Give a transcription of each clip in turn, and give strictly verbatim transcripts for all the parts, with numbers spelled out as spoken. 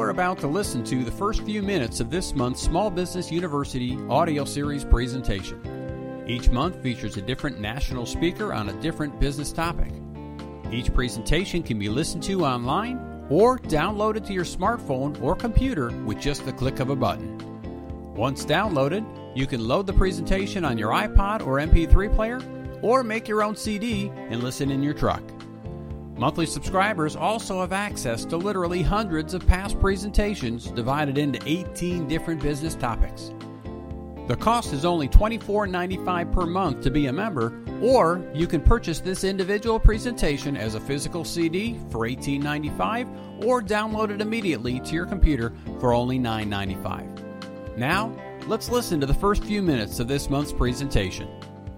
are about to listen to the first few minutes of this month's Small Business University audio series presentation. Each month features a different national speaker on a different business topic. Each presentation can be listened to online or downloaded to your smartphone or computer with just the click of a button. Once downloaded, you can load the presentation on your iPod or M P three player, or make your own C D and listen in your truck. Monthly subscribers also have access to literally hundreds of past presentations divided into eighteen different business topics. The cost is only twenty-four dollars and ninety-five cents per month to be a member, or you can purchase this individual presentation as a physical C D for eighteen dollars and ninety-five cents or download it immediately to your computer for only nine dollars and ninety-five cents. Now, let's listen to the first few minutes of this month's presentation.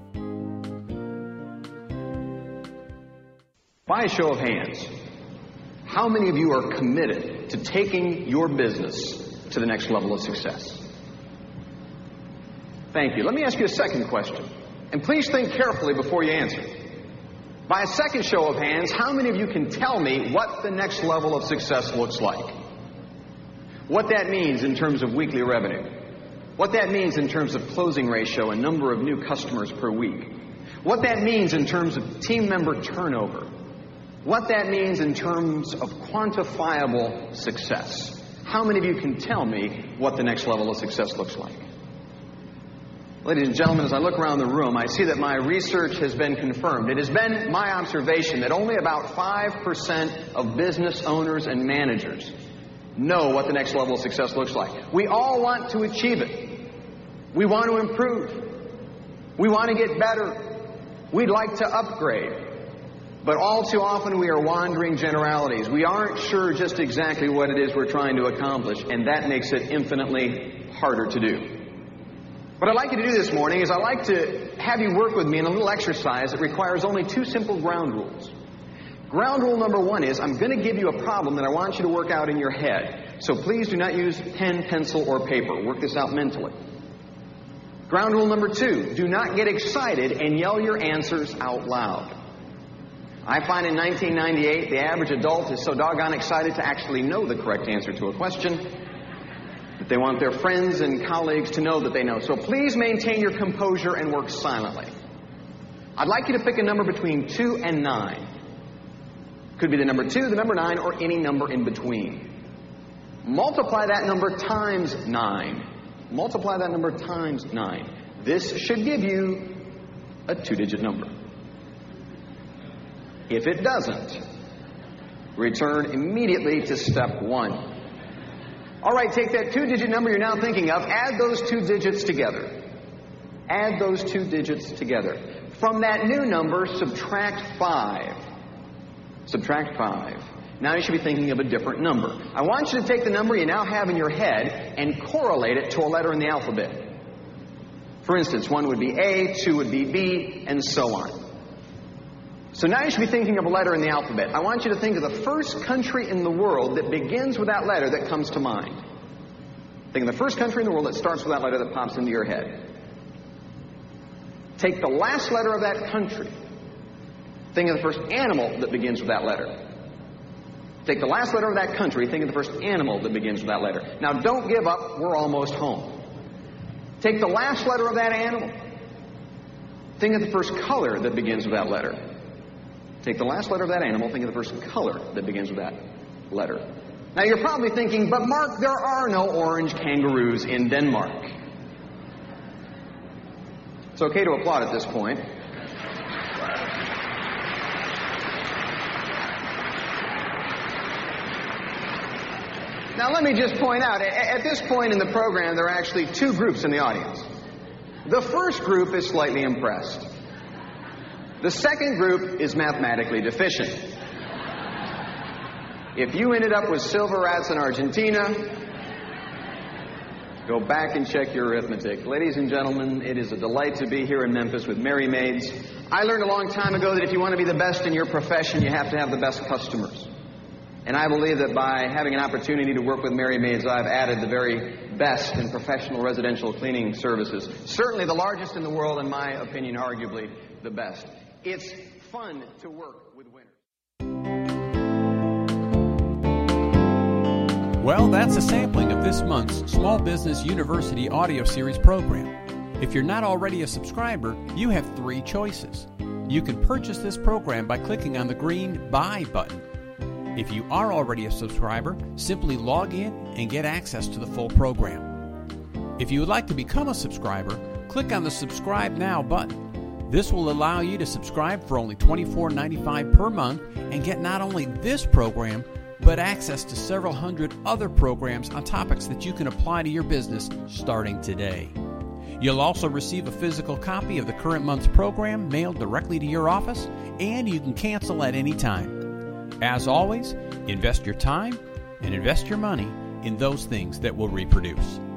By a show of hands, how many of you are committed to taking your business to the next level of success? Thank you. Let me ask you a second question, and please think carefully before you answer. By a second show of hands, how many of you can tell me what the next level of success looks like? What that means in terms of weekly revenue? What that means in terms of closing ratio and number of new customers per week? What that means in terms of team member turnover? What that means in terms of quantifiable success? How many of you can tell me what the next level of success looks like? Ladies and gentlemen, as I look around the room, I see that my research has been confirmed. It has been my observation that only about five percent of business owners and managers know what the next level of success looks like. We all want to achieve it. We want to improve. We want to get better. We'd like to upgrade. But all too often we are wandering generalities. We aren't sure just exactly what it is we're trying to accomplish, and that makes it infinitely harder to do. What I'd like you to do this morning is I'd like to have you work with me in a little exercise that requires only two simple ground rules. Ground rule number one is I'm going to give you a problem that I want you to work out in your head. So please do not use pen, pencil, or paper. Work this out mentally. Ground rule number two, do not get excited and yell your answers out loud. I find in nineteen ninety-eight, the average adult is so doggone excited to actually know the correct answer to a question that they want their friends and colleagues to know that they know. So please maintain your composure and work silently. I'd like you to pick a number between two and nine. Could be the number two, the number nine, or any number in between. Multiply that number times nine. Multiply that number times nine. This should give you a two-digit number. If it doesn't, return immediately to step one. All right, take that two-digit number you're now thinking of, add those two digits together. Add those two digits together. From that new number, subtract five. Subtract five. Now you should be thinking of a different number. I want you to take the number you now have in your head and correlate it to a letter in the alphabet. For instance, one would be A, two would be B, and so on. So now you should be thinking of a letter in the alphabet. I want you to think of the first country in the world that begins with that letter that comes to mind. Think of the first country in the world that starts with that letter that pops into your head. Take the last letter of that country. Think of the first animal that begins with that letter. Take the last letter of that country. Think of the first animal that begins with that letter. Now don't give up. We're almost home. Take the last letter of that animal. Think of the first color that begins with that letter. Take the last letter of that animal, think of the first color that begins with that letter. Now you're probably thinking, but Mark, there are no orange kangaroos in Denmark. It's okay to applaud at this point. Now let me just point out, at this point in the program, there are actually two groups in the audience. The first group is slightly impressed. The second group is mathematically deficient. If you ended up with silver rats in Argentina, go back and check your arithmetic. Ladies and gentlemen, it is a delight to be here in Memphis with Merry Maids. I learned a long time ago that if you want to be the best in your profession, you have to have the best customers. And I believe that by having an opportunity to work with Merry Maids, I've added the very best in professional residential cleaning services. Certainly the largest in the world, in my opinion, arguably the best. It's fun to work with winners. Well, that's a sampling of this month's Small Business University audio series program. If you're not already a subscriber, you have three choices. You can purchase this program by clicking on the green Buy button. If you are already a subscriber, simply log in and get access to the full program. If you would like to become a subscriber, click on the Subscribe Now button. This will allow you to subscribe for only twenty-four dollars and ninety-five cents per month and get not only this program, but access to several hundred other programs on topics that you can apply to your business starting today. You'll also receive a physical copy of the current month's program mailed directly to your office, and you can cancel at any time. As always, invest your time and invest your money in those things that will reproduce.